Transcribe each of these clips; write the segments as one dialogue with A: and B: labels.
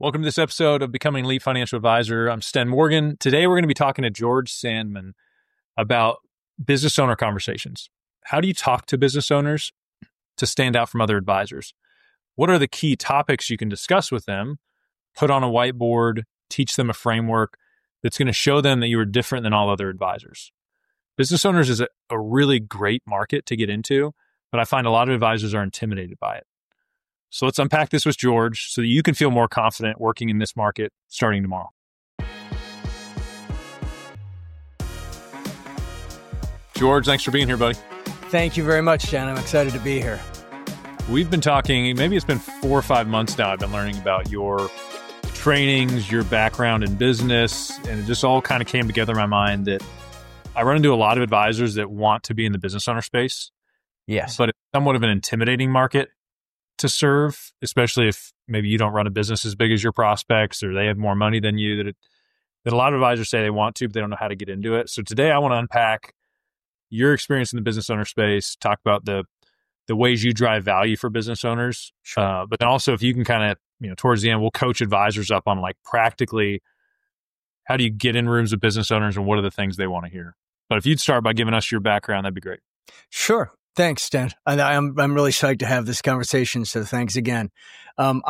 A: Welcome to this episode of Becoming Elite Financial Advisor. I'm Sten Morgan. Today, we're going to be talking to George Sandman about business owner conversations. How do you talk to business owners to stand out from other advisors? What are the key topics you can discuss with them, put on a whiteboard, teach them a framework that's going to show them that you are different than all other advisors? Business owners is a really great market to get into, but I find a lot of advisors are intimidated by it. So let's unpack this with George so that you can feel more confident working in this market starting tomorrow. George, thanks for being here, buddy.
B: Thank you very much, Jen. I'm excited to be here.
A: We've been talking, maybe it's been 4 or 5 months now. I've been learning about your trainings, your background in business, and it just all kind of came together in my mind that I run into a lot of advisors that want to be in the business owner space.
B: Yes.
A: But it's somewhat of an intimidating market to serve, especially if maybe you don't run a business as big as your prospects or they have more money than you, that a lot of advisors say they want to, but they don't know how to get into it. So today I want to unpack your experience in the business owner space, talk about the ways you drive value for business owners.
B: Sure.
A: But then also if you can kind of, towards the end, we'll coach advisors up on like practically how do you get in rooms with business owners and what are the things they want to hear. But if you'd start by giving us your background, that'd be great.
B: Sure. Thanks, Stan. I'm really psyched to have this conversation. So thanks again. I'm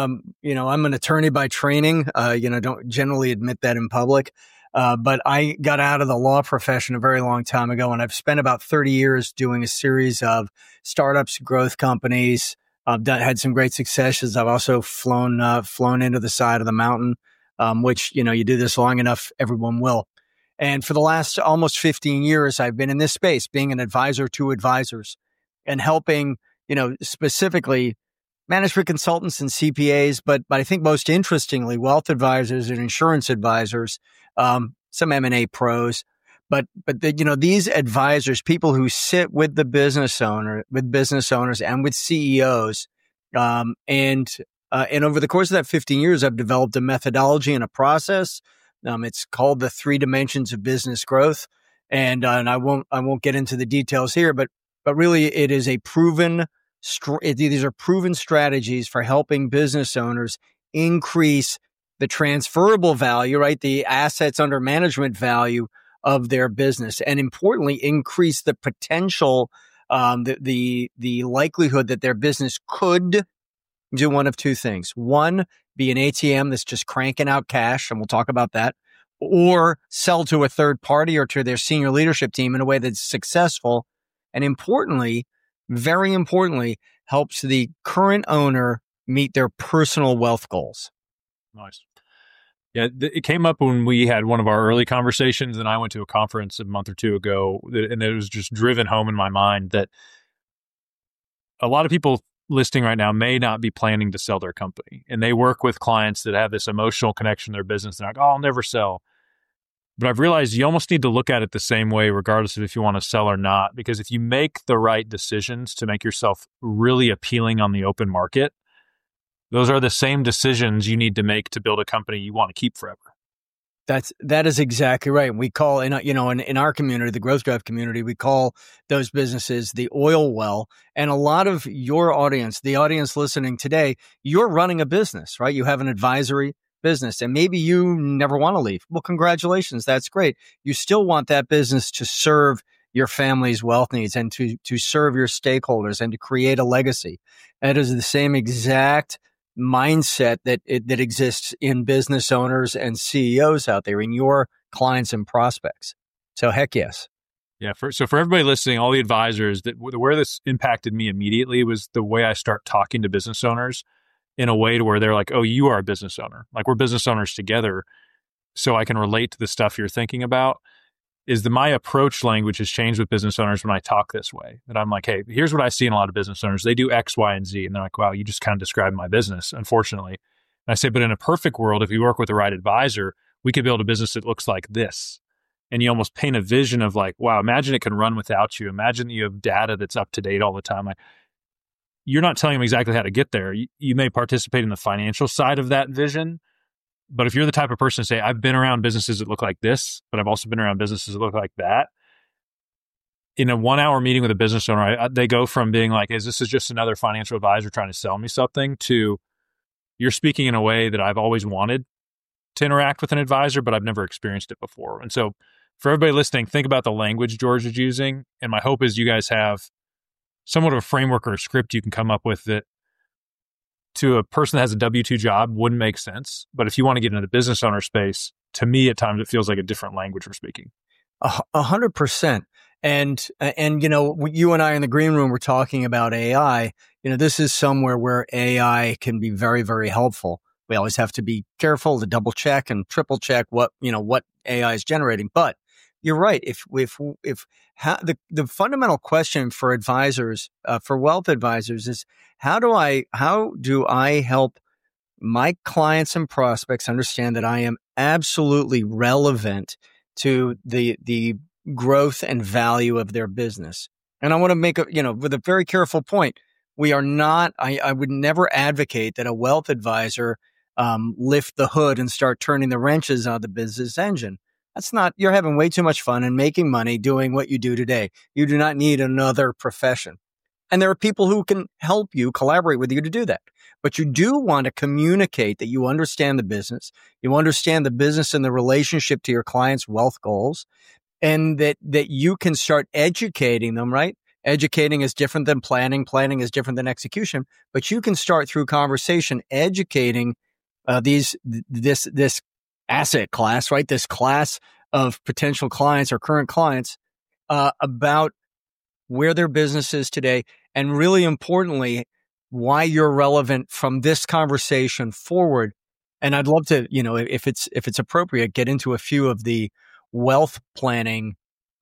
B: an attorney by training. Don't generally admit that in public. But I got out of the law profession a very long time ago, and I've spent about 30 years doing a series of startups, growth companies. I've had some great successes. I've also flown into the side of the mountain, which, you do this long enough, everyone will. And for the last almost 15 years, I've been in this space, being an advisor to advisors and helping, specifically management consultants and CPAs, but I think most interestingly, wealth advisors and insurance advisors, some M&A pros. But these advisors, people who sit with the business owners and with CEOs, and over the course of that 15 years, I've developed a methodology and a process. It's called the 3 dimensions of business growth. And I won't get into the details here, but really it is these are proven strategies for helping business owners increase the transferable value, right? The assets under management value of their business. And importantly, increase the potential, the likelihood that their business could do one of 2 things. One, be an ATM that's just cranking out cash, and we'll talk about that, or sell to a third party or to their senior leadership team in a way that's successful. And importantly, very importantly, helps the current owner meet their personal wealth goals.
A: Nice. Yeah, it came up when we had one of our early conversations, and I went to a conference a month or 2 ago, and it was just driven home in my mind that a lot of people listening right now may not be planning to sell their company. And they work with clients that have this emotional connection to their business. They're like, oh, I'll never sell. But I've realized you almost need to look at it the same way, regardless of if you want to sell or not. Because if you make the right decisions to make yourself really appealing on the open market, those are the same decisions you need to make to build a company you want to keep forever.
B: That is exactly right. We call in our community, the Growth Drive community, we call those businesses the oil well. And a lot of your audience, the audience listening today, you're running a business, right? You have an advisory business and maybe you never want to leave. Well, congratulations. That's great. You still want that business to serve your family's wealth needs and to serve your stakeholders and to create a legacy. That is the same exact mindset that exists in business owners and CEOs out there, in your clients and prospects. So heck yes.
A: Yeah. So for everybody listening, all the advisors, where this impacted me immediately was the way I start talking to business owners in a way to where they're like, oh, you are a business owner. Like, we're business owners together. So I can relate to the stuff you're thinking about. My approach language has changed with business owners when I talk this way. That I'm like, hey, here's what I see in a lot of business owners. They do X, Y, and Z. And they're like, wow, you just kind of described my business, unfortunately. And I say, but in a perfect world, if you work with the right advisor, we could build a business that looks like this. And you almost paint a vision of like, wow, imagine it can run without you. Imagine that you have data that's up to date all the time. Like, you're not telling them exactly how to get there. You may participate in the financial side of that vision. But if you're the type of person to say, I've been around businesses that look like this, but I've also been around businesses that look like that. In a 1-hour meeting with a business owner, they go from being like, this is just another financial advisor trying to sell me something, to you're speaking in a way that I've always wanted to interact with an advisor, but I've never experienced it before. And so for everybody listening, think about the language George is using. And my hope is you guys have somewhat of a framework or a script you can come up with that to a person that has a W-2 job wouldn't make sense. But if you want to get into the business owner space, to me, at times, it feels like a different language we're speaking.
B: 100%. And, you know, you and I in the green room were talking about AI. You know, this is somewhere where AI can be very, very helpful. We always have to be careful to double check and triple check what AI is generating. But you're right. The fundamental question for advisors, for wealth advisors is how do I help my clients and prospects understand that I am absolutely relevant to the growth and value of their business? And I want to make with a very careful point. We are not, I would never advocate that a wealth advisor lift the hood and start turning the wrenches on the business engine. You're having way too much fun and making money doing what you do today. You do not need another profession. And there are people who can help you, collaborate with you to do that. But you do want to communicate that you understand the business. You understand the business and the relationship to your clients' wealth goals, and that you can start educating them, right? Educating is different than planning. Planning is different than execution. But you can start through conversation educating this asset class, right? This class of potential clients or current clients about where their business is today, and really importantly, why you're relevant from this conversation forward. And I'd love to, if it's appropriate, get into a few of the wealth planning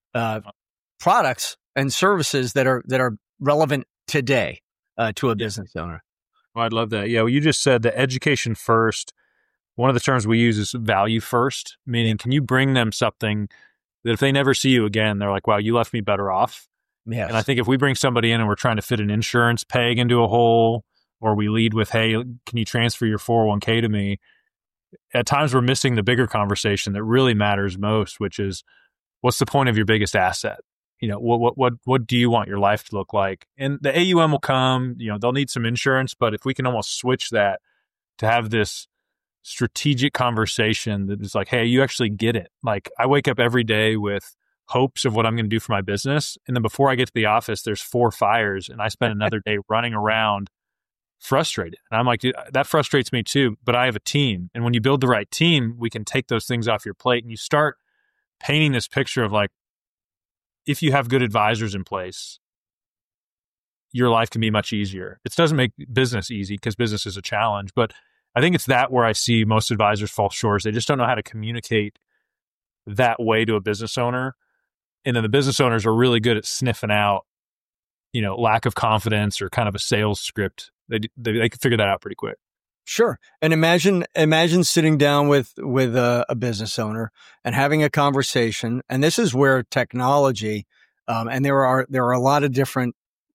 B: products and services that are relevant today to a business owner.
A: Well, I'd love that. Yeah, well, you just said the education first. One of the terms we use is value first, meaning can you bring them something that if they never see you again, they're like, wow, you left me better off.
B: Yes.
A: And I think if we bring somebody in and we're trying to fit an insurance peg into a hole, or we lead with, hey, can you transfer your 401k to me? At times we're missing the bigger conversation that really matters most, which is what's the point of your biggest asset? What do you want your life to look like? And the AUM will come, they'll need some insurance, but if we can almost switch that to have this strategic conversation that is like, hey, you actually get it. Like I wake up every day with hopes of what I'm going to do for my business. And then before I get to the office, there's 4 fires and I spend another day running around frustrated. And I'm like, dude, that frustrates me too, but I have a team. And when you build the right team, we can take those things off your plate, and you start painting this picture of like, if you have good advisors in place, your life can be much easier. It doesn't make business easy because business is a challenge, but I think it's that where I see most advisors fall short. They just don't know how to communicate that way to a business owner. And then the business owners are really good at sniffing out, lack of confidence or kind of a sales script. They can figure that out pretty quick.
B: Sure. And imagine sitting down with a business owner and having a conversation. And this is where technology, and there are a lot of different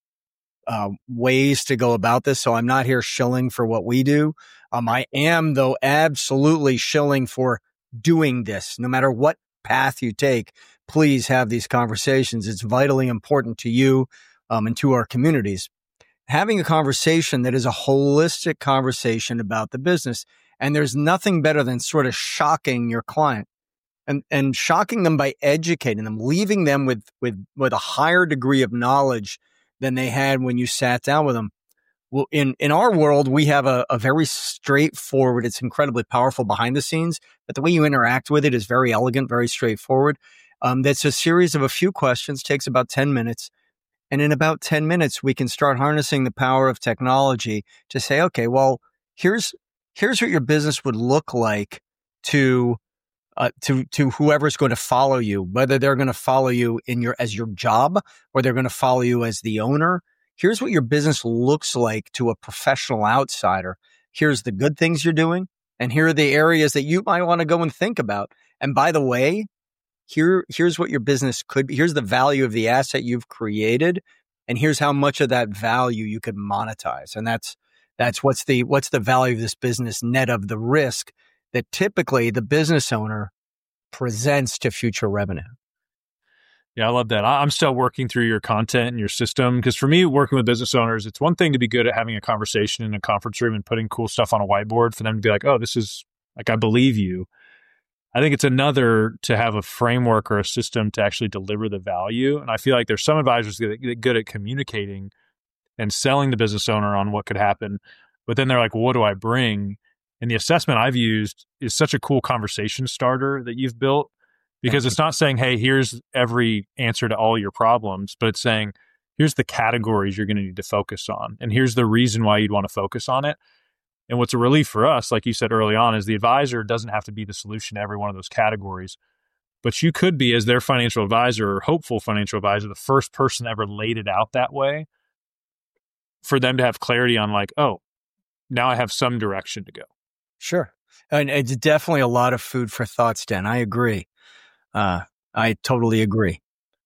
B: ways to go about this. So I'm not here shilling for what we do. I am, though, absolutely shilling for doing this. No matter what path you take, please have these conversations. It's vitally important to you and to our communities. Having a conversation that is a holistic conversation about the business. And there's nothing better than sort of shocking your client and shocking them by educating them, leaving them with a higher degree of knowledge than they had when you sat down with them. Well, in our world, we have a very straightforward, it's incredibly powerful behind the scenes, but the way you interact with it is very elegant, very straightforward. That's a series of a few questions, takes about 10 minutes. And in about 10 minutes, we can start harnessing the power of technology to say, okay, well, here's what your business would look like to whoever's going to follow you, whether they're going to follow you as your job or they're going to follow you as the owner. Here's what your business looks like to a professional outsider. Here's the good things you're doing. And here are the areas that you might want to go and think about. And by the way, here's what your business could be. Here's the value of the asset you've created. And here's how much of that value you could monetize. And that's what's the value of this business net of the risk that typically the business owner presents to future revenue.
A: Yeah, I love that. I'm still working through your content and your system because for me, working with business owners, it's one thing to be good at having a conversation in a conference room and putting cool stuff on a whiteboard for them to be like, oh, this is like, I believe you. I think it's another to have a framework or a system to actually deliver the value. And I feel like there's some advisors that get good at communicating and selling the business owner on what could happen. But then they're like, well, what do I bring? And the assessment I've used is such a cool conversation starter that you've built because it's not saying, hey, here's every answer to all your problems, but it's saying, here's the categories you're going to need to focus on. And here's the reason why you'd want to focus on it. And what's a relief for us, like you said early on, is the advisor doesn't have to be the solution to every one of those categories. But you could be, as their financial advisor or hopeful financial advisor, the first person ever laid it out that way for them to have clarity on like, oh, now I have some direction to go.
B: Sure. And it's definitely a lot of food for thought, Stan. I agree. I totally agree.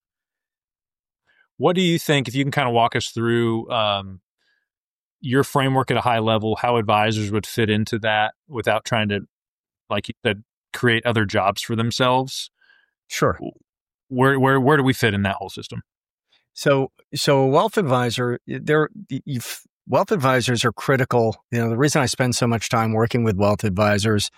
A: What do you think, if you can kind of walk us through your framework at a high level, how advisors would fit into that without trying to, like you said, create other jobs for themselves?
B: Sure.
A: Where do we fit in that whole system?
B: So a wealth advisor, wealth advisors are critical. The reason I spend so much time working with wealth advisors,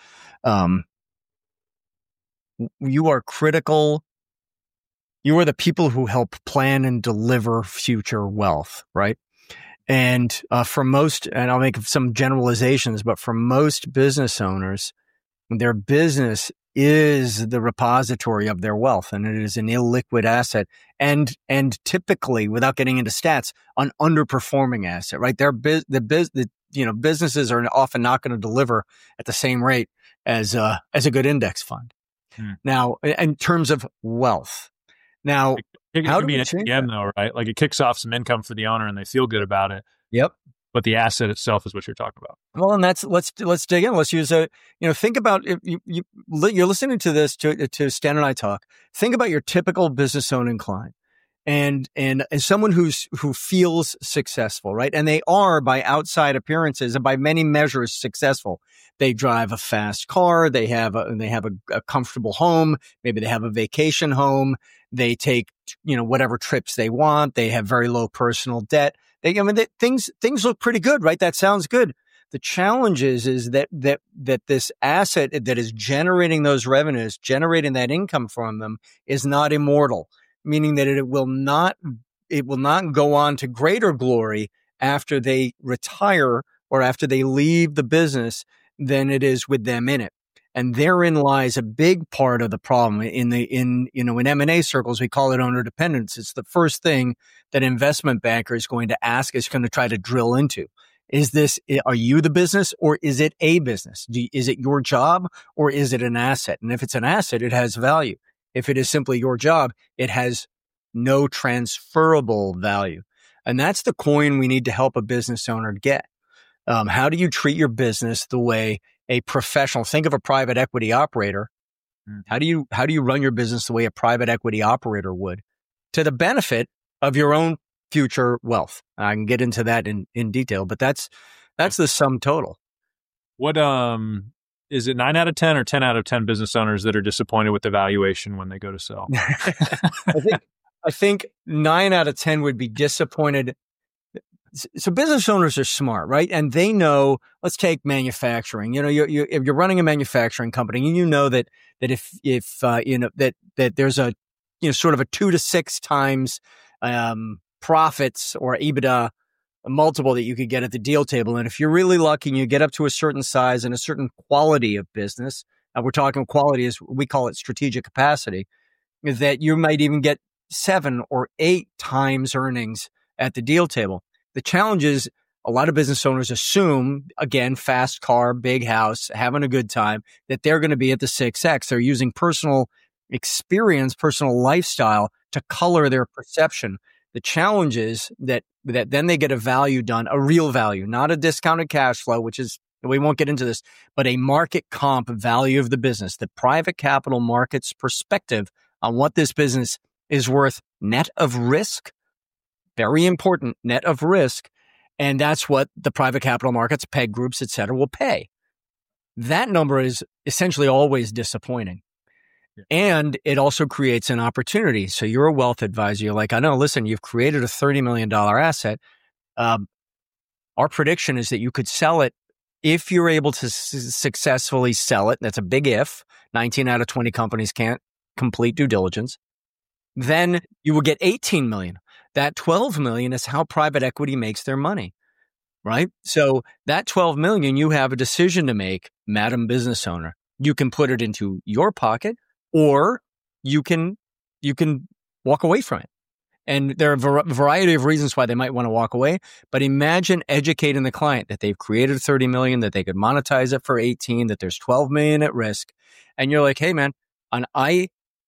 B: you are critical. You are the people who help plan and deliver future wealth, right? And for most, and I'll make some generalizations, but for most business owners, their business is the repository of their wealth, and it is an illiquid asset, and typically, without getting into stats, an underperforming asset, right? Businesses are often not going to deliver at the same rate as a good index fund. Now, in terms of wealth, now
A: how do we change that? Though, right? Like it kicks off some income for the owner, and they feel good about it.
B: Yep.
A: But the asset itself is what you're talking about.
B: Well, and let's dig in. Let's use think about if you're listening to this to Stan and I talk. Think about your typical business owning client, and someone who feels successful, right? And they are, by outside appearances and by many measures, successful. They drive a fast car. They have a comfortable home. Maybe they have a vacation home. They take whatever trips they want. They have very low personal debt. Things look pretty good, right? That sounds good. The challenge is that this asset that is generating those revenues, generating that income from them, is not immortal, meaning that it will not go on to greater glory after they retire or after they leave the business than it is with them in it. And therein lies a big part of the problem. In M&A circles, we call it owner dependence. It's the first thing that investment banker is going to ask, is going to try to drill into. Are you the business, or is it a business? Is it your job, or is it an asset? And if it's an asset, it has value. If it is simply your job, it has no transferable value. And that's the coin we need to help a business owner get. How do you treat your business the way a professional, think of a private equity operator. How do you run your business the way a private equity operator would, to the benefit of your own future wealth? I can get into that in detail, but that's the sum total.
A: What is it, 9 out of 10 or 10 out of 10 business owners that are disappointed with the valuation when they go to sell?
B: I think 9 out of 10 would be disappointed. So business owners are smart, right? And they know, let's take manufacturing. If you're running a manufacturing company, and you know that if that there's a, sort of a 2 to 6 times profits or EBITDA multiple that you could get at the deal table. And if you're really lucky and you get up to a certain size and a certain quality of business, we're talking quality as we call it strategic capacity, that you might even get 7 or 8 times earnings at the deal table. The challenge is a lot of business owners assume, again, fast car, big house, having a good time, that they're going to be at the 6X. They're using personal experience, personal lifestyle to color their perception. The challenge is that then they get a value done, a real value, not a discounted cash flow, which is, we won't get into this, but a market comp value of the business, the private capital market's perspective on what this business is worth, net of risk. Very important, net of risk. And that's what the private capital markets, PEG groups, et cetera, will pay. That number is essentially always disappointing.
A: Yeah.
B: And it also creates an opportunity. So you're a wealth advisor. You're like, I know, listen, you've created a $30 million asset. Our prediction is that you could sell it if you're able to successfully sell it. That's a big if. 19 out of 20 companies can't complete due diligence. Then you will get 18 million. That 12 million is how private equity makes their money, right? So that 12 million, you have a decision to make, Madam Business Owner. You can put it into your pocket, or you can walk away from it. And there are a variety of reasons why they might want to walk away. But imagine educating the client that they've created 30 million, that they could monetize it for 18, that there's 12 million at risk. And you're like, hey, man, and I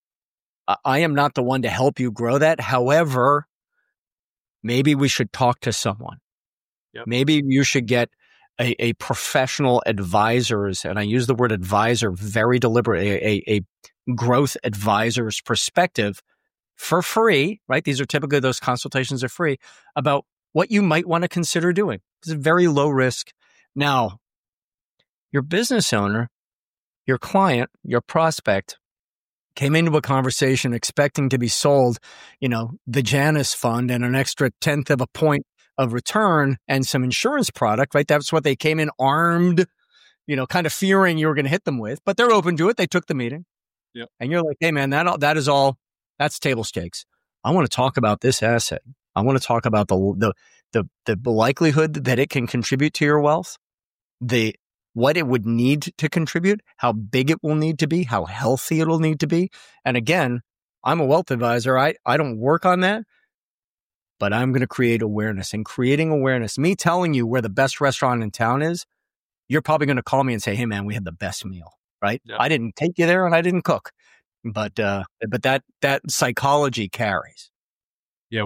B: am not the one to help you grow that. However, maybe we should talk to someone.
A: Yep.
B: Maybe you should get a professional advisors, and I use the word advisor very deliberately, a growth advisor's perspective for free, right? These are typically, those consultations are free, about what you might want to consider doing. It's very low risk. Now, your business owner, your client, your prospect came into a conversation expecting to be sold, the Janus fund and an extra 1/10 of a point of return and some insurance product, right? That's what they came in armed, kind of fearing you were going to hit them with, but they're open to it. They took the meeting.
A: Yep.
B: And you're like, hey man, that is all, that's table stakes. I want to talk about this asset. I want to talk about the likelihood that it can contribute to your wealth, what it would need to contribute, how big it will need to be, how healthy it'll need to be. And again, I'm a wealth advisor. I don't work on that, but I'm going to create awareness. And creating awareness, me telling you where the best restaurant in town is, you're probably going to call me and say, hey man, we had the best meal, right?
A: Yeah.
B: I didn't take you there and I didn't cook, but that psychology carries.
A: Yeah.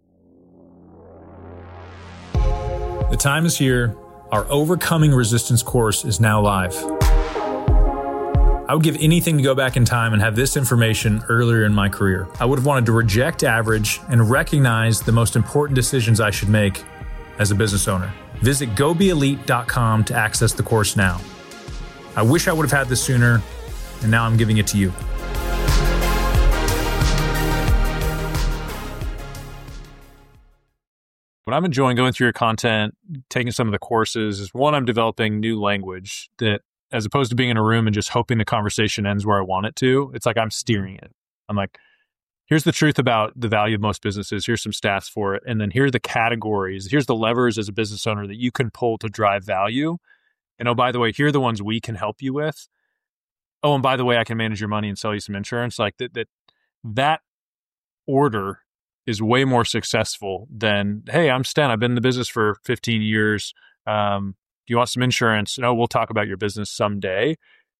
C: The time is here. Our Overcoming Resistance course is now live. I would give anything to go back in time and have this information earlier in my career. I would have wanted to reject average and recognize the most important decisions I should make as a business owner. Visit gobeelite.com to access the course now. I wish I would have had this sooner, and now I'm giving it to you.
A: What I'm enjoying going through your content, taking some of the courses, is one, I'm developing new language that, as opposed to being in a room and just hoping the conversation ends where I want it to, it's like I'm steering it. I'm like, here's the truth about the value of most businesses. Here's some stats for it. And then here are the categories. Here's the levers as a business owner that you can pull to drive value. And oh, by the way, here are the ones we can help you with. Oh, and by the way, I can manage your money and sell you some insurance. Like that order is way more successful than, hey, I'm Sten. I've been in the business for 15 years. Do you want some insurance? No, we'll talk about your business someday.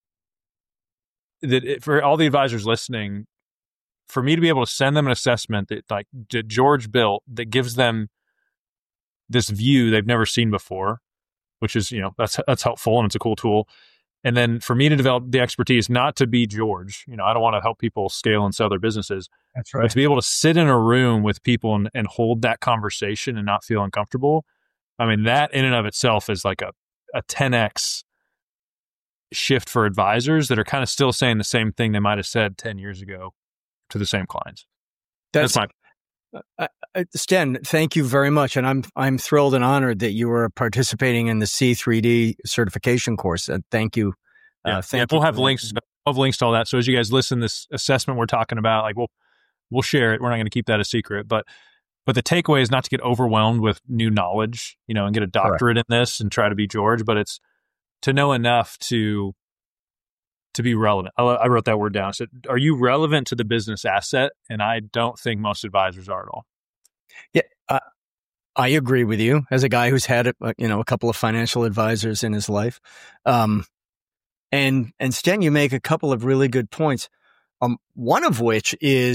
A: For all the advisors listening, for me to be able to send them an assessment that George built that gives them this view they've never seen before, which is, that's helpful and it's a cool tool. And then for me to develop the expertise, not to be George, I don't want to help people scale and sell their businesses.
B: That's right.
A: But to be able to sit in a room with people and hold that conversation and not feel uncomfortable. I mean, that in and of itself is like a 10x shift for advisors that are kind of still saying the same thing they might have said 10 years ago to the same clients. That's my...
B: Sten, thank you very much. And I'm thrilled and honored that you were participating in the C3D certification course. Thank you.
A: We'll have links. I'll have links to all that. So as you guys listen to this assessment we're talking about, like we'll share it. We're not going to keep that a secret, but the takeaway is not to get overwhelmed with new knowledge, and get a doctorate in this and try to be George, but it's to know enough to be relevant. I wrote that word down. I said, are you relevant to the business asset? And I don't think most advisors are at all.
B: Yeah, I agree with you as a guy who's had, a couple of financial advisors in his life. And Sten, you make a couple of really good points. One of which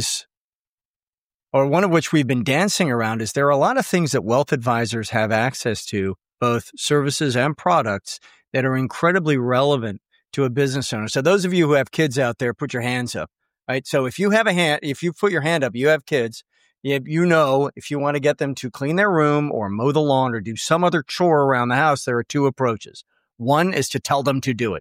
B: we've been dancing around is there are a lot of things that wealth advisors have access to, both services and products, that are incredibly relevant to a business owner. So those of you who have kids out there, put your hands up, right? So if you put your hand up, you have kids, if you want to get them to clean their room or mow the lawn or do some other chore around the house, there are two approaches. One is to tell them to do it.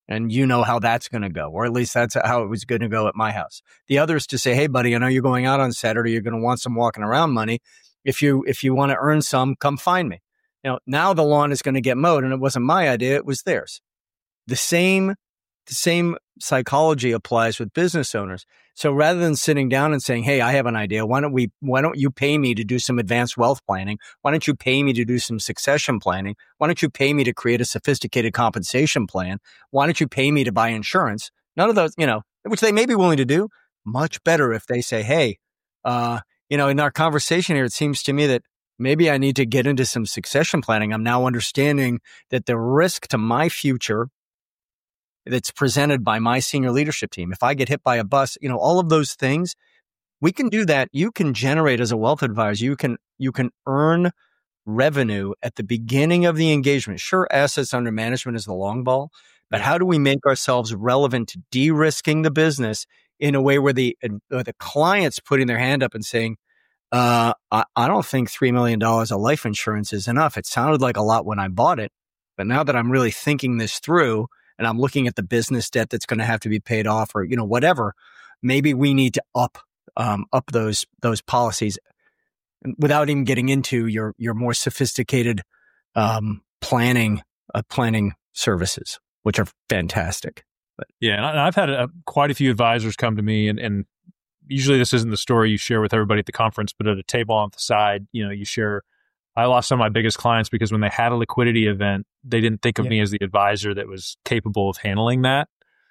B: And you know how that's going to go, or at least that's how it was going to go at my house. The other is to say, hey, buddy, I know you're going out on Saturday. You're going to want some walking around money. If you want to earn some, come find me. Now the lawn is going to get mowed, and it wasn't my idea. It was theirs. The same psychology applies with business owners. So rather than sitting down and saying, hey, I have an idea. Why don't you pay me to do some advanced wealth planning? Why don't you pay me to do some succession planning? Why don't you pay me to create a sophisticated compensation plan? Why don't you pay me to buy insurance? None of those, which they may be willing to do. Much better if they say, hey, in our conversation here, it seems to me that maybe I need to get into some succession planning. I'm now understanding that the risk to my future that's presented by my senior leadership team, if I get hit by a bus, all of those things, we can do that. You can generate as a wealth advisor. You can earn revenue at the beginning of the engagement. Sure, assets under management is the long ball, but how do we make ourselves relevant to de-risking the business in a way where the client's putting their hand up and saying, I don't think $3 million of life insurance is enough. It sounded like a lot when I bought it, but now that I'm really thinking this through and I'm looking at the business debt that's going to have to be paid off, or whatever, maybe we need to up those policies without even getting into your more sophisticated planning services, which are fantastic. But
A: yeah, and I've had quite a few advisors come to me, and usually this isn't the story you share with everybody at the conference, but at a table on the side, you share, I lost some of my biggest clients because when they had a liquidity event, they didn't think of me as the advisor that was capable of handling that.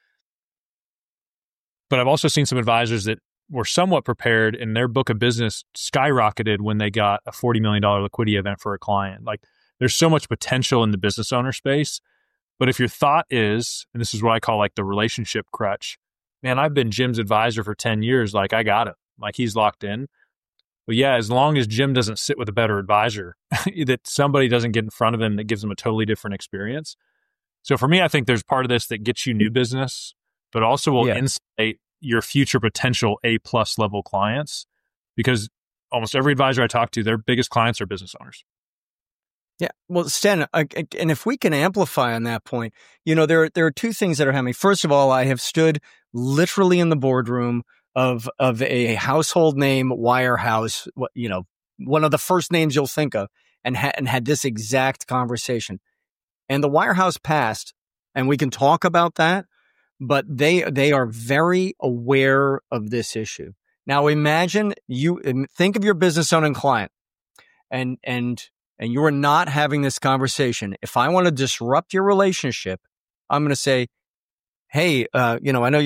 A: But I've also seen some advisors that were somewhat prepared, and their book of business skyrocketed when they got a $40 million liquidity event for a client. Like, there's so much potential in the business owner space. But if your thought is, and this is what I call like the relationship crutch, man, I've been Jim's advisor for 10 years. Like, I got him. Like, he's locked in. But yeah, as long as Jim doesn't sit with a better advisor, that somebody doesn't get in front of him that gives them a totally different experience. So for me, I think there's part of this that gets you new business, but also will insulate your future potential A+ level clients, because almost every advisor I talk to, their biggest clients are business owners.
B: Yeah. Well, Sten, and if we can amplify on that point, there are two things that are happening. First of all, I have stood literally in the boardroom of a household name, Wirehouse, one of the first names you'll think of, and had this exact conversation. And the Wirehouse passed, and we can talk about that, but they are very aware of this issue. Now, imagine think of your business owner and client, and you are not having this conversation. If I want to disrupt your relationship, I'm going to say, hey, I know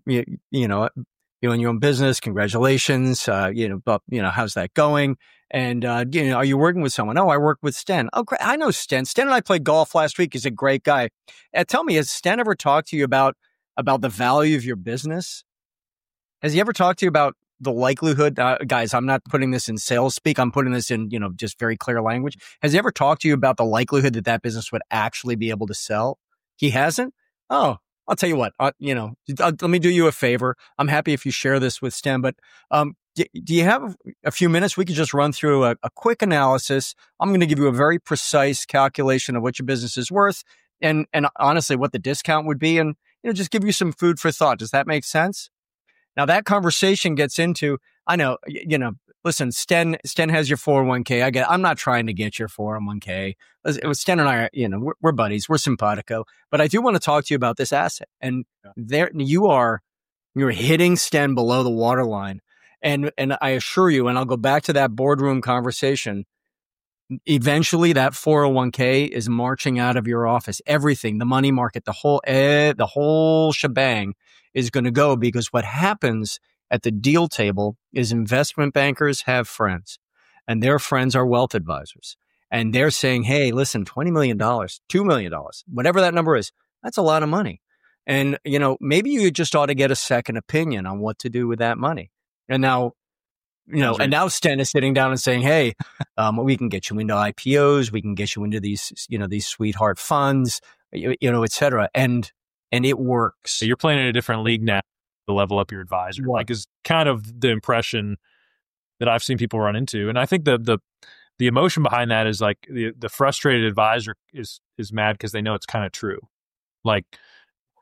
B: you own your own business. Congratulations. But how's that going? And, are you working with someone? Oh, I work with Sten. Oh, great. I know Sten. Sten and I played golf last week. He's a great guy. Tell me, has Sten ever talked to you about the value of your business? Has he ever talked to you about the likelihood, guys, I'm not putting this in sales speak. I'm putting this in, just very clear language. Has he ever talked to you about the likelihood that business would actually be able to sell? He hasn't? Oh, I'll tell you what, let me do you a favor. I'm happy if you share this with Sten, but do you have a few minutes? We could just run through a quick analysis. I'm going to give you a very precise calculation of what your business is worth and honestly what the discount would be, and just give you some food for thought. Does that make sense? Now that conversation gets into, I know, listen, Sten has your 401k. I'm not trying to get your 401k. It was Sten and I, we're buddies. We're simpatico. But I do want to talk to you about this asset. And there you're hitting Sten below the waterline. And I assure you, and I'll go back to that boardroom conversation, eventually that 401k is marching out of your office. Everything, the money market, the whole shebang is going to go, because what happens at the deal table is investment bankers have friends, and their friends are wealth advisors. And they're saying, hey, listen, $20 million, $2 million, whatever that number is, that's a lot of money. And, maybe you just ought to get a second opinion on what to do with that money. And now, and now Sten is sitting down and saying, hey, we can get you into IPOs. We can get you into these sweetheart funds, et cetera. And it works.
A: So you're playing in a different league now to level up your advisor. Like, is kind of the impression that I've seen people run into. And I think the emotion behind that is like the frustrated advisor is mad because they know it's kind of true. Like,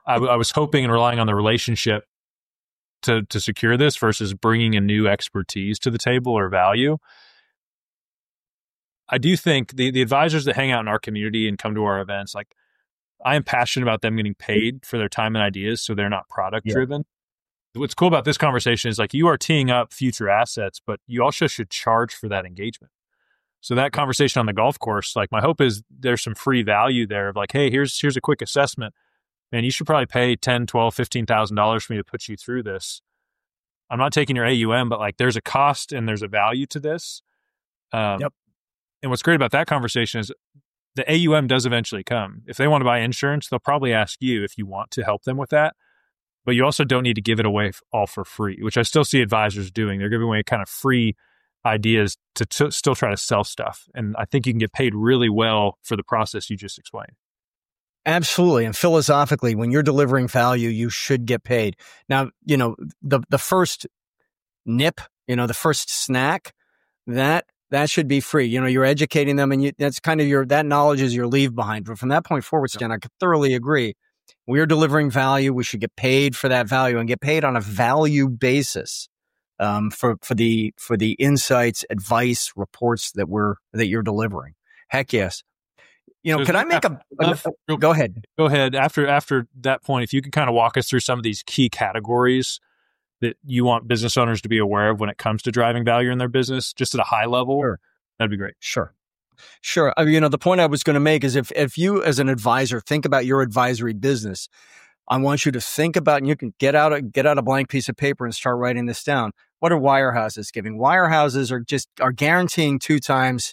A: I was hoping and relying on the relationship to secure this versus bringing a new expertise to the table or value. I do think the advisors that hang out in our community and come to our events, like I am passionate about them getting paid for their time and ideas, so they're not product driven. What's cool about this conversation is like you are teeing up future assets, but you also should charge for that engagement. So that conversation on the golf course, like my hope is there's some free value there of like, hey, here's a quick assessment. Man, you should probably pay $10, $12, $15,000 for me to put you through this. I'm not taking your AUM, but like there's a cost and there's a value to this. And what's great about that conversation is the AUM does eventually come. If they want to buy insurance, they'll probably ask you if you want to help them with that. But you also don't need to give it away all for free, which I still see advisors doing. They're giving away kind of free ideas to still try to sell stuff. And I think you can get paid really well for the process you just explained.
B: Absolutely. And philosophically, when you're delivering value, you should get paid. Now, the first nip, the first snack, that should be free. You're educating them and that's kind of that knowledge is your leave behind. But from that point forward, Stan, I could thoroughly agree. We're delivering value. We should get paid for that value and get paid on a value basis for the insights, advice, reports that you're delivering. Heck yes.
A: So
B: could I make go ahead.
A: Go ahead. After that point, if you could kind of walk us through some of these key categories that you want business owners to be aware of when it comes to driving value in their business, just at a high level, that'd be great.
B: Sure. I mean, the point I was going to make is if you as an advisor think about your advisory business, I want you to think about, and you can get out a blank piece of paper and start writing this down. What are wirehouses giving? Wirehouses are guaranteeing two times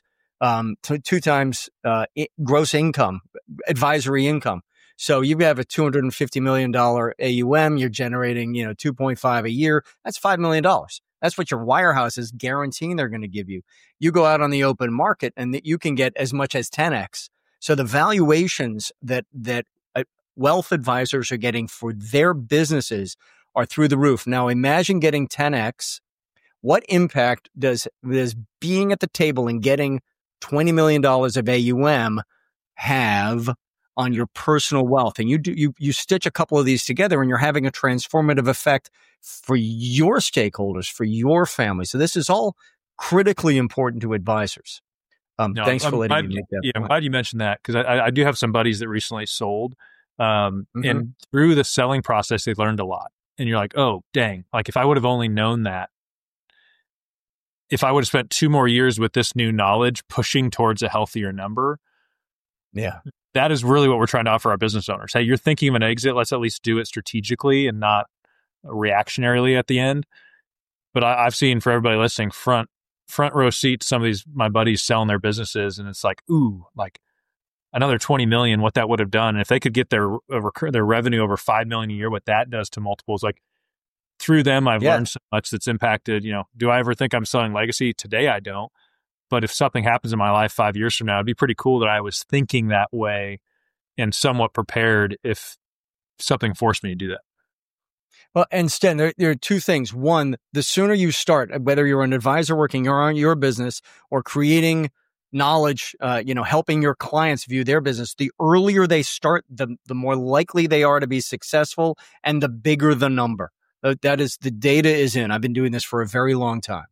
B: gross income, advisory income. So you have a $250 million AUM, you're generating, 2.5 a year. That's $5 million. That's what your wirehouse is guaranteeing they're going to give you. You go out on the open market and you can get as much as 10x. So the valuations that wealth advisors are getting for their businesses are through the roof. Now imagine getting 10x. What impact does being at the table and getting $20 million of AUM have on your personal wealth? And you stitch a couple of these together and you're having a transformative effect for your stakeholders, for your family. So this is all critically important to advisors. Thanks for letting me make that point.
A: I'm glad you mentioned that because I do have some buddies that recently sold. And through the selling process, they learned a lot. And you're like, oh, dang, like if I would have only known that, if I would have spent 2 more years with this new knowledge pushing towards a healthier number.
B: Yeah.
A: That is really what we're trying to offer our business owners. Hey, you're thinking of an exit. Let's at least do it strategically and not reactionarily at the end. But I've seen, for everybody listening, front row seat to some of my buddies selling their businesses. And it's like, ooh, like another 20 million, what that would have done. And if they could get their revenue over 5 million a year, what that does to multiples, like through them, I've learned so much that's impacted, do I ever think I'm selling legacy? Today, I don't. But if something happens in my life 5 years from now, it'd be pretty cool that I was thinking that way and somewhat prepared if something forced me to do that.
B: Well, and Stan, there are two things. One, the sooner you start, whether you're an advisor working on your business or creating knowledge, helping your clients view their business, the earlier they start, the more likely they are to be successful and the bigger the number. That is, the data is in. I've been doing this for a very long time.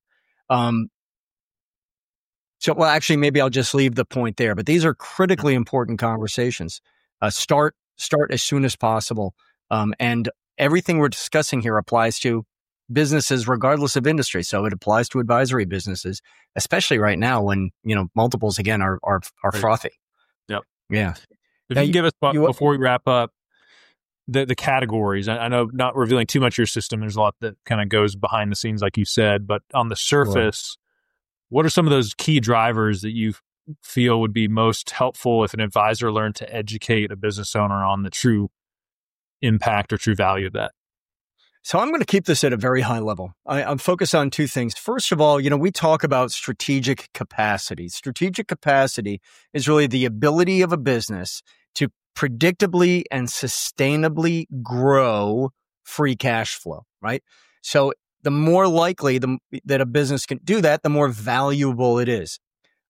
B: Actually, maybe I'll just leave the point there. But these are critically important conversations. Start as soon as possible. And everything we're discussing here applies to businesses regardless of industry. So it applies to advisory businesses, especially right now when, multiples again are frothy.
A: Yep.
B: Yeah.
A: If you can give us, before we wrap up, the categories. I know not revealing too much of your system. There's a lot that kind of goes behind the scenes, like you said, but on the surface, what are some of those key drivers that you feel would be most helpful if an advisor learned to educate a business owner on the true impact or true value of that?
B: So I'm going to keep this at a very high level. I'm focused on two things. First of all, we talk about strategic capacity. Strategic capacity is really the ability of a business to predictably and sustainably grow free cash flow, right? So the more likely that a business can do that, the more valuable it is.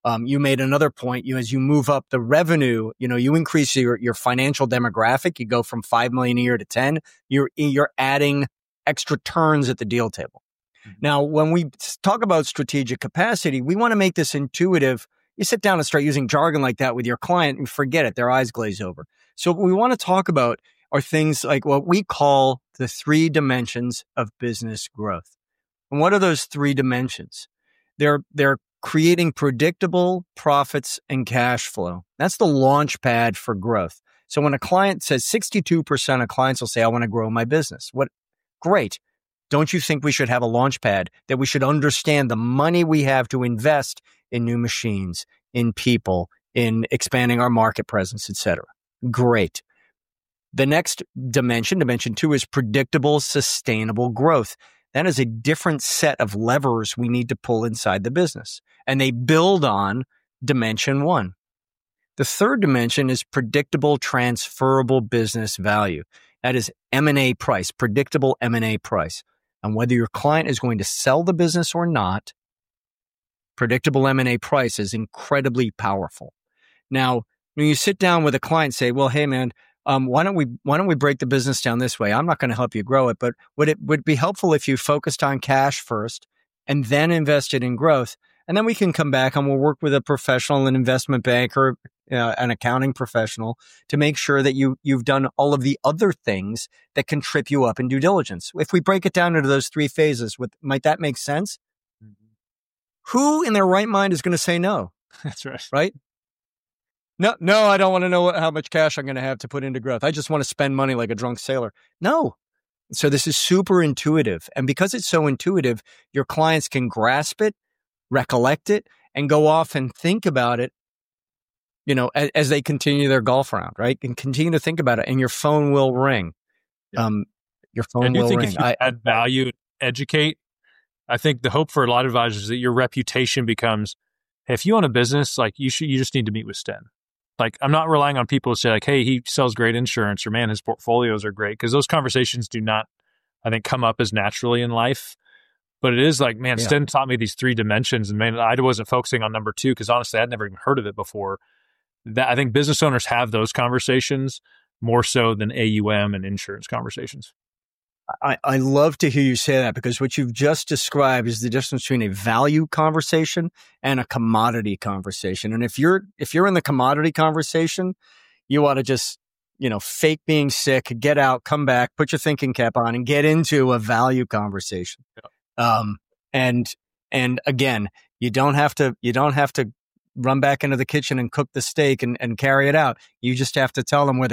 B: You made another point. As you move up the revenue, you increase your financial demographic. You go from 5 million a year to 10. You're adding extra turns at the deal table. Mm-hmm. Now, when we talk about strategic capacity, we want to make this intuitive. You sit down and start using jargon like that with your client and forget it. Their eyes glaze over. So what we want to talk about are things like what we call the 3 dimensions of business growth. And what are those 3 dimensions? They're creating predictable profits and cash flow. That's the launch pad for growth. So when a client says 62% of clients will say, I want to grow my business. Great. Don't you think we should have a launch pad, that we should understand the money we have to invest in new machines, in people, in expanding our market presence, et cetera? Great. The next dimension 2, is predictable, sustainable growth. That is a different set of levers we need to pull inside the business. And they build on dimension 1. The third dimension is predictable, transferable business value. That is M&A price, predictable M&A price. And whether your client is going to sell the business or not, predictable M&A price is incredibly powerful. Now, when you sit down with a client and say, well, hey, man, why don't we break the business down this way? I'm not going to help you grow it, but would it be helpful if you focused on cash first and then invested in growth? And then we can come back and we'll work with a professional, an investment banker, an accounting professional to make sure that you've done all of the other things that can trip you up in due diligence. If we break it down into those 3 phases, might that make sense? Mm-hmm. Who in their right mind is going to say no?
A: That's right.
B: Right? No, I don't want to know how much cash I'm going to have to put into growth. I just want to spend money like a drunk sailor. No. So this is super intuitive. And because it's so intuitive, your clients can grasp it, recollect it, and go off and think about it, as they continue their golf round, right? And continue to think about it, and your phone will ring.
A: Yeah.
B: Your phone will ring.
A: If you add value, educate, I think the hope for a lot of advisors is that your reputation becomes, hey, if you own a business, like you just need to meet with Sten. Like, I'm not relying on people to say like, hey, he sells great insurance, or man, his portfolios are great. Because those conversations do not, I think, come up as naturally in life. But it is like, man, Sten taught me these 3 dimensions. And man, I wasn't focusing on number 2 because honestly, I'd never even heard of it before. That I think business owners have those conversations more so than AUM and insurance conversations.
B: I love to hear you say that, because what you've just described is the difference between a value conversation and a commodity conversation. And if you're in the commodity conversation, you ought to just, fake being sick, get out, come back, put your thinking cap on, and get into a value conversation. Yeah. And again, you don't have to run back into the kitchen and cook the steak and carry it out. You just have to tell them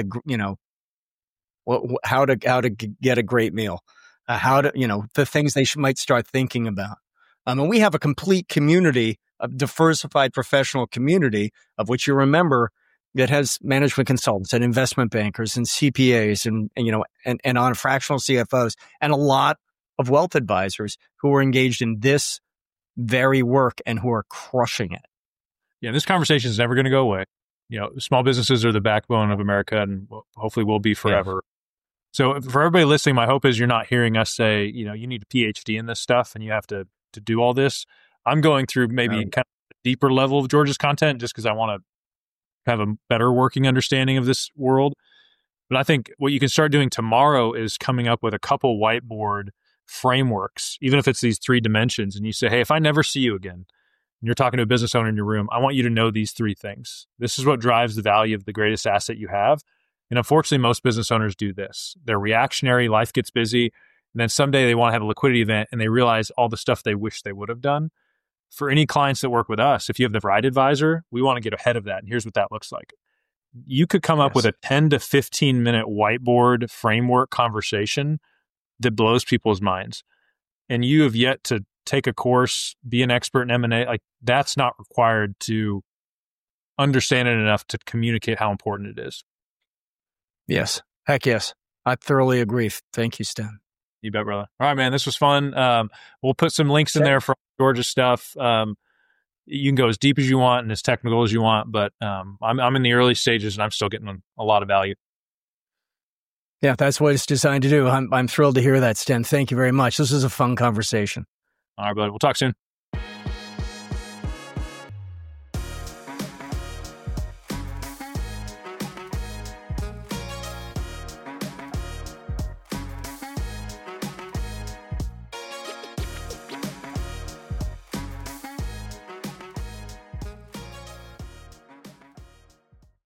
B: how to get a great meal, the things they might start thinking about. And we have a complete community, a diversified professional community, of which you remember, that has management consultants and investment bankers and CPAs and on fractional CFOs and a lot of wealth advisors who are engaged in this very work and who are crushing it.
A: Yeah, this conversation is never going to go away. Small businesses are the backbone of America and hopefully will be forever. Yeah. So for everybody listening, my hope is you're not hearing us say, you need a PhD in this stuff and you have to do all this. I'm going through maybe kind of a deeper level of George's content just because I want to have a better working understanding of this world. But I think what you can start doing tomorrow is coming up with a couple whiteboard frameworks, even if it's these 3 dimensions. And you say, hey, if I never see you again, and you're talking to a business owner in your room, I want you to know these 3 things. This is what drives the value of the greatest asset you have. And unfortunately, most business owners do this. They're reactionary, life gets busy, and then someday they want to have a liquidity event and they realize all the stuff they wish they would have done. For any clients that work with us, if you have the right advisor, we want to get ahead of that. And here's what that looks like. You could come up with a 10 to 15 minute whiteboard framework conversation that blows people's minds. And you have yet to take a course, be an expert in M&A. Like, that's not required to understand it enough to communicate how important it is.
B: Yes. Heck yes. I thoroughly agree. Thank you, Sten.
A: You bet, brother. All right, man. This was fun. We'll put some links in there for George's stuff. You can go as deep as you want and as technical as you want, but I'm in the early stages and I'm still getting a lot of value.
B: Yeah, that's what it's designed to do. I'm thrilled to hear that, Sten. Thank you very much. This was a fun conversation.
A: All right, brother. We'll talk soon.